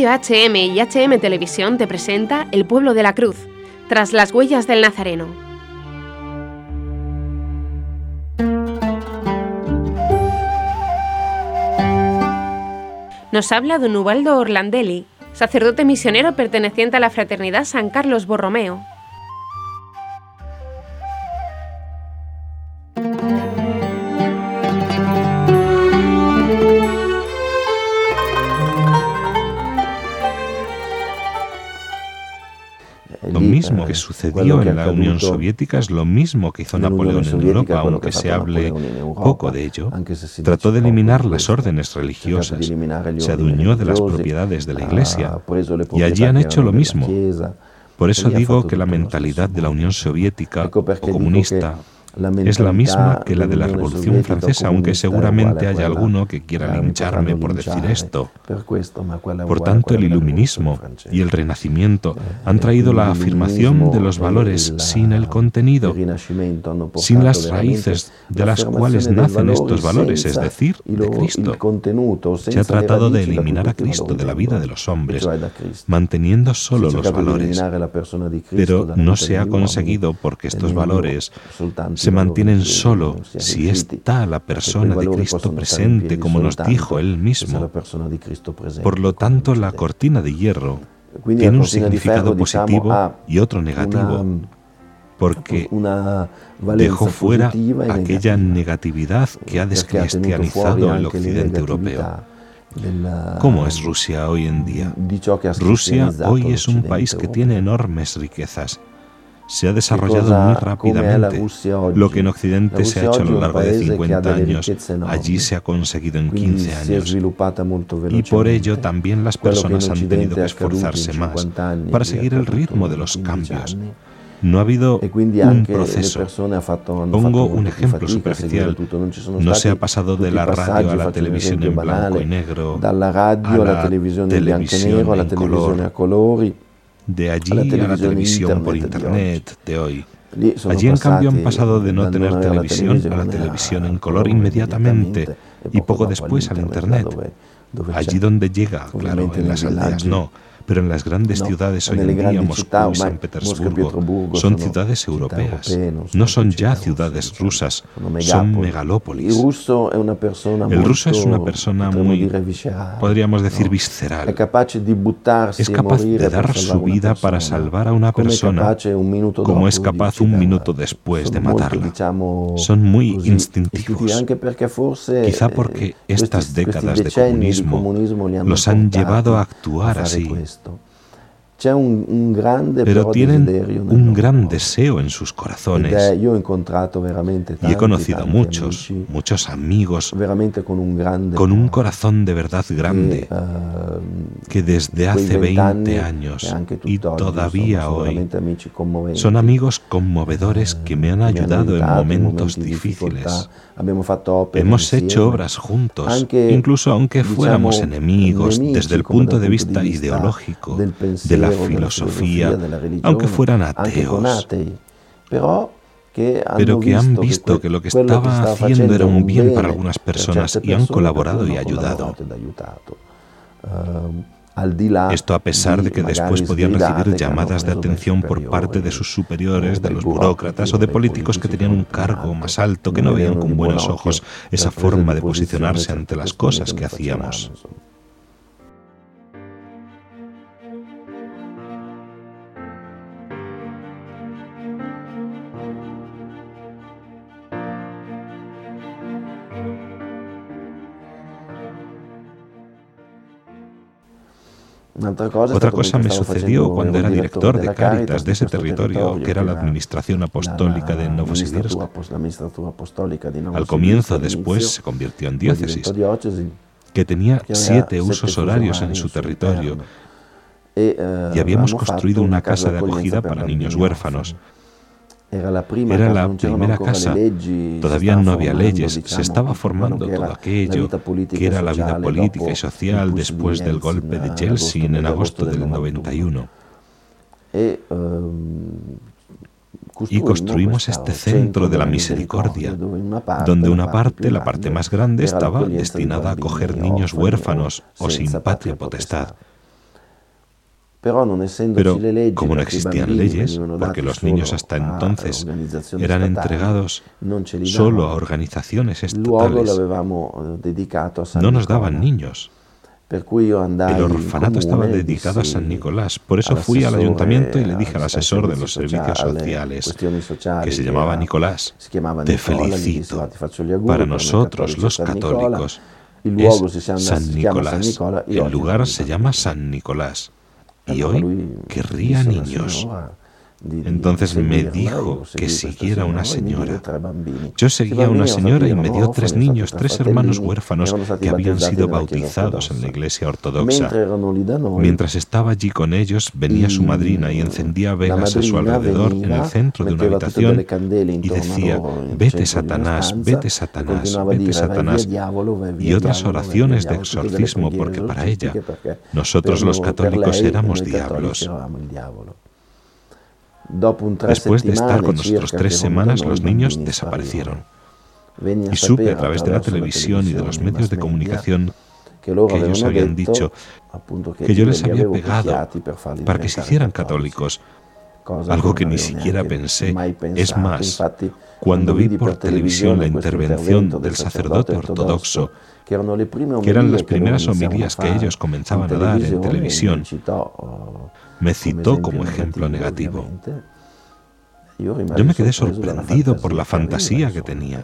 Estudio HM y HM Televisión te presenta El Pueblo de la Cruz, tras las huellas del Nazareno. Nos habla don Ubaldo Orlandelli, sacerdote misionero perteneciente a la Fraternidad San Carlos Borromeo. Lo mismo que sucedió en la Unión Soviética es lo mismo que hizo Napoleón en Europa, aunque se hable poco de ello. Trató de eliminar las órdenes religiosas, se adueñó de las propiedades de la Iglesia, y allí han hecho lo mismo. Por eso digo que la mentalidad de la Unión Soviética o comunista es la misma que la de la Revolución Francesa, aunque seguramente haya alguno que quiera lincharme por decir esto. Por tanto, el iluminismo y el renacimiento han traído la afirmación de los valores sin el contenido, sin las raíces de las cuales nacen estos valores, es decir, de Cristo. Se ha tratado de eliminar a Cristo de la vida de los hombres, manteniendo solo los valores, pero no se ha conseguido porque estos valores se mantienen solo si está la persona de Cristo presente, como nos dijo Él mismo. Por lo tanto, la cortina de hierro tiene un significado positivo y otro negativo, porque dejó fuera aquella negatividad que ha descristianizado el occidente europeo. ¿Cómo es Rusia hoy en día? Rusia hoy es un país que tiene enormes riquezas. Se ha desarrollado muy rápidamente. Lo que en Occidente se ha hecho a lo largo de 50 años, allí se ha conseguido en 15 años. Y por ello también las personas han tenido que esforzarse más para seguir el ritmo de los cambios. No ha habido un proceso. Pongo un ejemplo superficial. No se ha pasado de la radio a la televisión en blanco y negro, a la televisión en color, de allí a la televisión por Internet de hoy. Allí, en cambio, han pasado de no tener televisión a la televisión en color inmediatamente y poco después al Internet. Allí donde llega, claro, en las aldeas no, pero en las grandes ciudades hoy en día, Moscú y San Petersburgo, son ciudades europeas. No son ya ciudades rusas, son megalópolis. El ruso es una persona muy, podríamos decir, visceral. Es capaz de dar su vida para salvar a una persona, como es capaz un minuto después de matarla. Son muy instintivos. Quizá porque estas décadas de comunismo los han llevado a actuar así. Pero tienen un gran deseo en sus corazones. Y he conocido a muchos amigos con un corazón de verdad grande, que desde hace 20 años y todavía hoy son amigos conmovedores que me han ayudado en momentos difíciles. Hemos hecho obras juntos, incluso aunque fuéramos enemigos desde el punto de vista ideológico, de la filosofía, aunque fueran ateos, pero que han visto que lo que estaba haciendo era un bien para algunas personas y han colaborado y ayudado. Esto a pesar de que después podían recibir llamadas de atención por parte de sus superiores, de los burócratas o de políticos que tenían un cargo más alto, que no veían con buenos ojos esa forma de posicionarse ante las cosas que hacíamos. Otra cosa me sucedió cuando era director de Cáritas de ese territorio, que era la administración apostólica de Novosibirsk. Al comienzo, después, se convirtió en diócesis, que tenía 7 usos horarios en su territorio, y habíamos construido una casa de acogida para niños huérfanos. Era la primera casa, todavía no había leyes, se estaba formando todo aquello, que era la vida política y social después del golpe de Yeltsin en agosto del 91. Y construimos este centro de la misericordia, donde una parte, la parte más grande, estaba destinada a acoger niños huérfanos o sin patria potestad. Pero como no existían leyes, porque los niños hasta entonces eran entregados solo a organizaciones estatales, no nos daban niños. El orfanato estaba dedicado a San Nicolás. Por eso fui al ayuntamiento y le dije al asesor de los servicios sociales, que se llamaba Nicolás: te felicito. Para nosotros, los católicos, es San Nicolás. El lugar se llama San Nicolás. Y hoy querría niños. Entonces me dijo que siguiera una señora. Yo seguía a una señora y me dio 3 niños, 3 hermanos huérfanos que habían sido bautizados en la iglesia ortodoxa. Mientras estaba allí con ellos, venía su madrina y encendía velas a su alrededor en el centro de una habitación y decía: vete Satanás, vete Satanás, vete Satanás, y otras oraciones de exorcismo, porque para ella nosotros los católicos éramos diablos. Después de estar con nosotros 3 semanas, los niños desaparecieron. Y supe a través de la televisión y de los medios de comunicación que ellos habían dicho que yo les había pegado para que se hicieran católicos, algo que ni siquiera pensé. Es más, cuando vi por televisión la intervención del sacerdote ortodoxo, que eran las primeras homilías que ellos comenzaban a dar en televisión, me citó como ejemplo negativo. Yo me quedé sorprendido por la fantasía que tenía.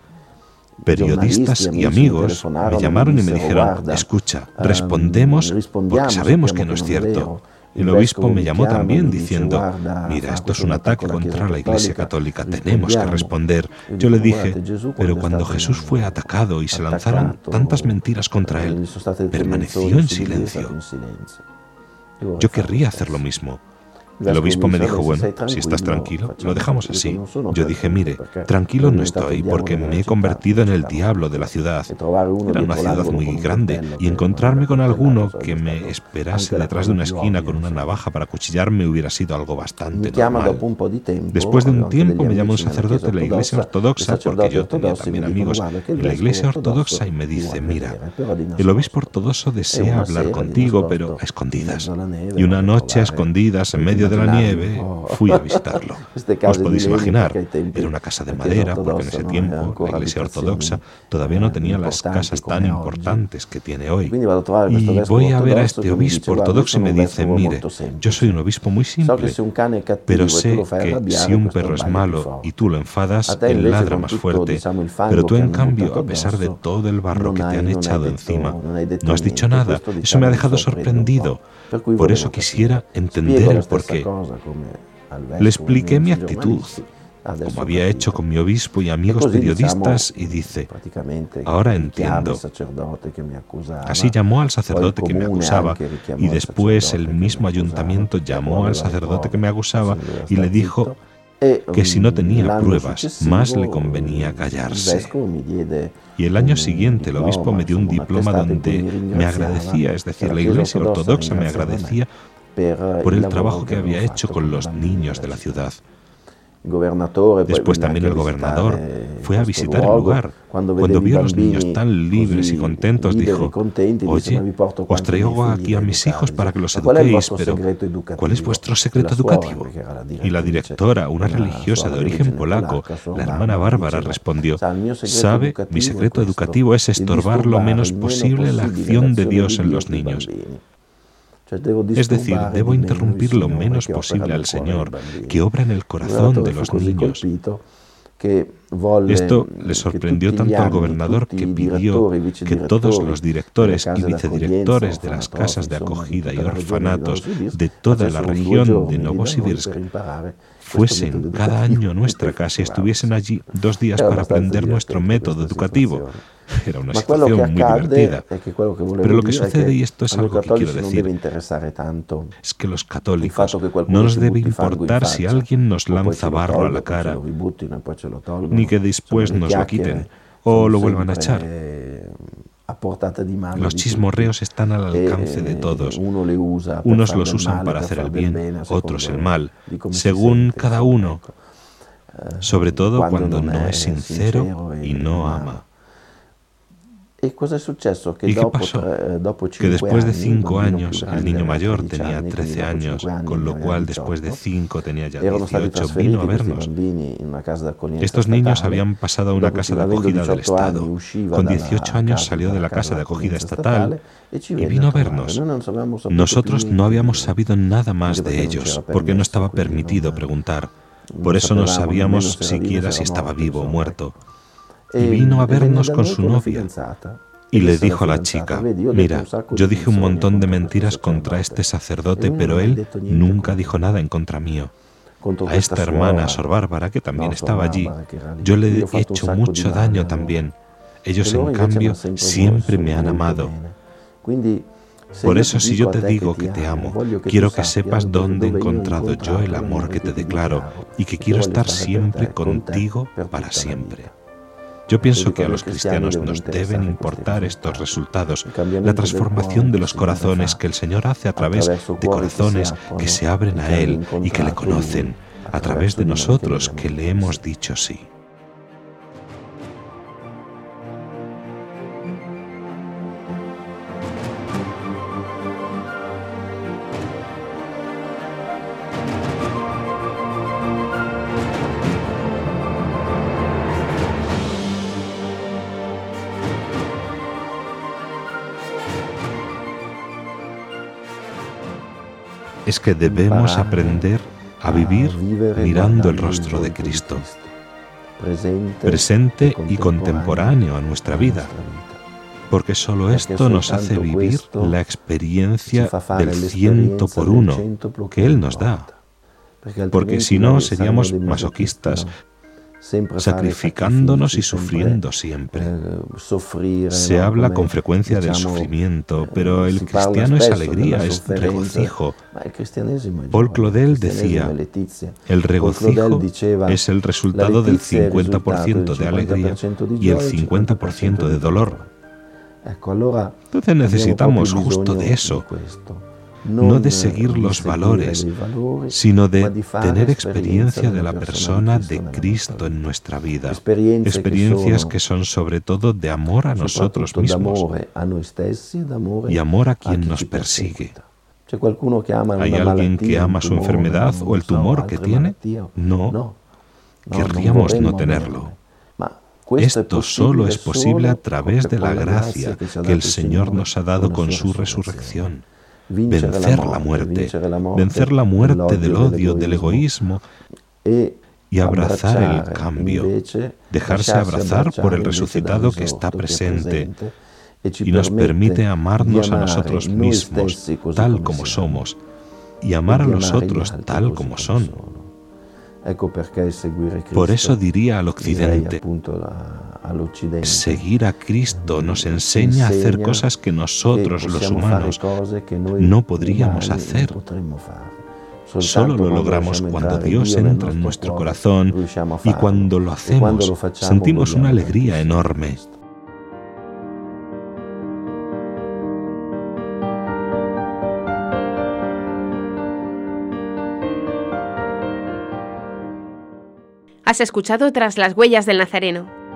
Periodistas y amigos me llamaron y me dijeron: escucha, respondemos porque sabemos que no es cierto. El obispo me llamó también diciendo: mira, esto es un ataque contra la Iglesia Católica, tenemos que responder. Yo le dije: pero cuando Jesús fue atacado y se lanzaron tantas mentiras contra él, permaneció en silencio. Yo querría hacer lo mismo. El obispo me dijo: bueno, si estás tranquilo, lo dejamos así. Yo dije: mire, tranquilo no estoy, porque me he convertido en el diablo de la ciudad. Era una ciudad muy grande, y encontrarme con alguno que me esperase detrás de una esquina con una navaja para acuchillarme hubiera sido algo bastante normal. Después de un tiempo me llamó un sacerdote de la Iglesia Ortodoxa, porque yo tenía también amigos en la Iglesia Ortodoxa, y me dice: mira, el obispo ortodoxo desea hablar contigo, pero a escondidas. Y una noche a escondidas, en medio de la nieve, fui a visitarlo. Os podéis imaginar, era una casa de madera, porque en ese tiempo la Iglesia Ortodoxa todavía no tenía las casas tan importantes que tiene hoy. Y voy a ver a este obispo ortodoxo y me dice: mire, yo soy un obispo muy simple, pero sé que si un perro es malo y tú lo enfadas, él ladra más fuerte. Pero tú, en cambio, a pesar de todo el barro que te han echado encima, no has dicho nada. Eso me ha dejado sorprendido. Por eso quisiera entender el porqué. Le expliqué mi actitud, como había hecho con mi obispo y amigos periodistas, y dice: ahora entiendo. Así llamó al sacerdote que me acusaba, y después el mismo ayuntamiento llamó al sacerdote que me acusaba y le dijo que si no tenía pruebas, más le convenía callarse. Y el año siguiente el obispo me dio un diploma donde me agradecía, es decir, la Iglesia Ortodoxa me agradecía por el trabajo que había hecho con los niños de la ciudad. Después también el gobernador fue a visitar el lugar. Cuando vio a los niños tan libres y contentos, dijo: oye, os traigo aquí a mis hijos para que los eduquéis, pero ¿cuál es vuestro secreto educativo? Y la directora, una religiosa de origen polaco, la hermana Bárbara, respondió: sabe, mi secreto educativo es estorbar lo menos posible la acción de Dios en los niños. Es decir, debo interrumpir lo menos posible al Señor, que obra en el corazón de los niños. Esto le sorprendió tanto al gobernador, que pidió que todos los directores y vicedirectores de las casas de acogida y orfanatos de toda la región de Novosibirsk fuesen cada año a nuestra casa y estuviesen allí 2 días para aprender nuestro método educativo. Era una situación muy divertida. Pero lo que sucede, y esto es algo que quiero decir, es que los católicos no nos debe importar si alguien nos lanza barro a la cara, ni que después nos lo quiten o lo vuelvan a echar. Los chismorreos están al alcance de todos. Unos los usan para hacer el bien, otros el mal, según cada uno, sobre todo cuando no es sincero y no ama. ¿Y qué pasó? Que después de 5 años, el niño mayor tenía 13 años, con lo cual después de 5 tenía ya 18, vino a vernos. Estos niños habían pasado a una casa de acogida del Estado. Con 18 años salió de la casa de acogida estatal y vino a vernos. Nosotros no habíamos sabido nada más de ellos, porque no estaba permitido preguntar. Por eso no sabíamos siquiera si estaba vivo o muerto. Y vino a vernos con su novia. Y le dijo a la chica: mira, yo dije un montón de mentiras contra este sacerdote, pero él nunca dijo nada en contra mío. A esta hermana, Sor Bárbara, que también estaba allí, yo le he hecho mucho daño también. Ellos, en cambio, siempre me han amado. Por eso, si yo te digo que te amo, quiero que sepas dónde he encontrado yo el amor que te declaro y que quiero estar siempre contigo para siempre. Yo pienso que a los cristianos nos deben importar estos resultados, la transformación de los corazones que el Señor hace a través de corazones que se abren a Él y que le conocen, a través de nosotros que le hemos dicho sí. Es que debemos aprender a vivir mirando el rostro de Cristo, presente y contemporáneo a nuestra vida, porque solo esto nos hace vivir la experiencia del 100 por 1 que Él nos da, porque si no seríamos masoquistas, sacrificándonos y sufriendo siempre. Se habla con frecuencia del sufrimiento, pero el cristiano es alegría, es regocijo. Paul Claudel decía: el regocijo es el resultado del 50% de alegría y el 50% de dolor. Entonces necesitamos justo de eso. No de seguir los valores, sino de tener experiencia de la persona de Cristo en nuestra vida. Experiencias que son sobre todo de amor a nosotros mismos y amor a quien nos persigue. ¿Hay alguien que ama su enfermedad o el tumor que tiene? No. Querríamos no tenerlo. Esto solo es posible a través de la gracia que el Señor nos ha dado con su resurrección. Vencer la muerte del odio, del egoísmo y abrazar el cambio, dejarse abrazar por el resucitado que está presente y nos permite amarnos a nosotros mismos tal como somos y amar a los otros tal como son. Por eso diría al Occidente: seguir a Cristo nos enseña a hacer cosas que nosotros, los humanos, no podríamos hacer. Solo lo logramos cuando Dios entra en nuestro corazón, y cuando lo hacemos, sentimos una alegría enorme. Has escuchado Tras las huellas del Nazareno,